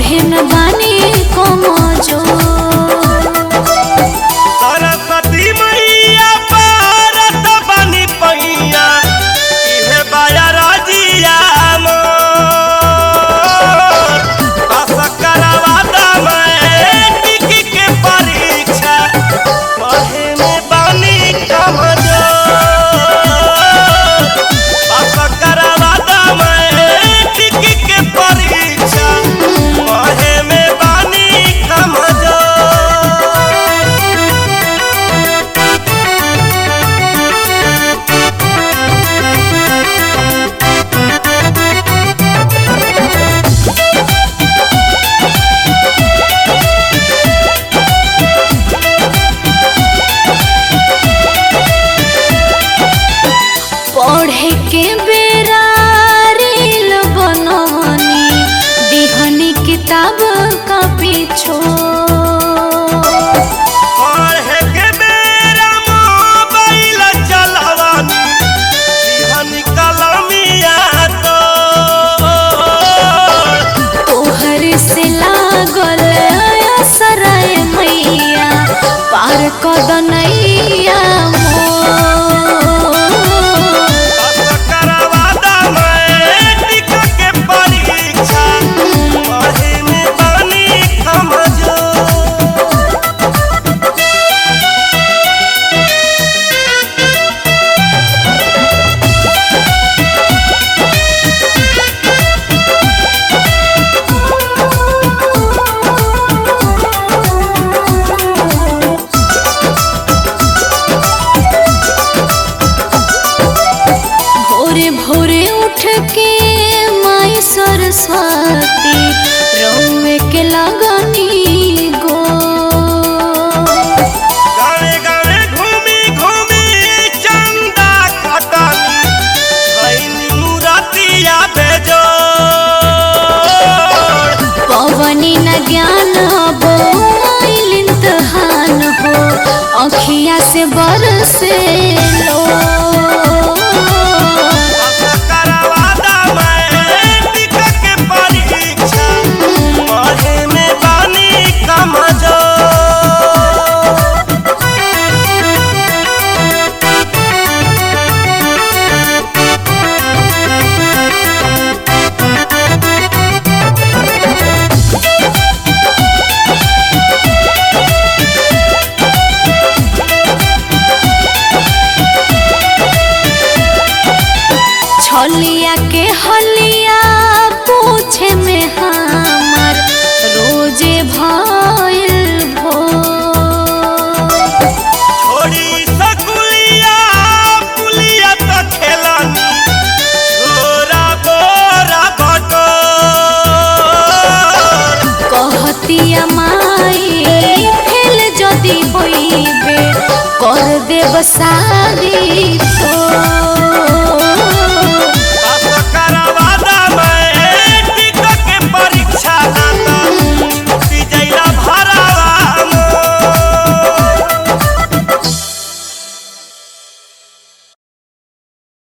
पढ़े में बानी कमजोर। सरस्वती मैया पारत बनी पैया इहे बाया रजिया मोर। पास करवा मैट्रिक के परीक्षा पढ़े में बानी कमजोर। पास करवा मैट्रिक के परीक्षा पढ़े में बानी कमजोर। पढ़े के बेरा रील बनवनी दिहनी किताब का पीछो। पढ़े के बेरा मोबाइल चलवानी दिहनी कलमिया तो। तोहर से लागल असराय मैया पार कदनैया भोरे भोरे उठ के माई सरस्वती रउए के लगनी गो। गावे गावे घूमी घूमी चंदा खटनी खैनी मुरतिया भेजो। पवनी न ज्ञान बो आइल इम्तिहान हो अखिया से बरसे लो। छलिया के हलिया पूछे में हमर रोजे भइल भो। छोड़ी सकुलिया पुलिया तो खेलनी छोरा बोरा बटोर। कहतिया माई फेल जदी होइबे कर देब शादी तो।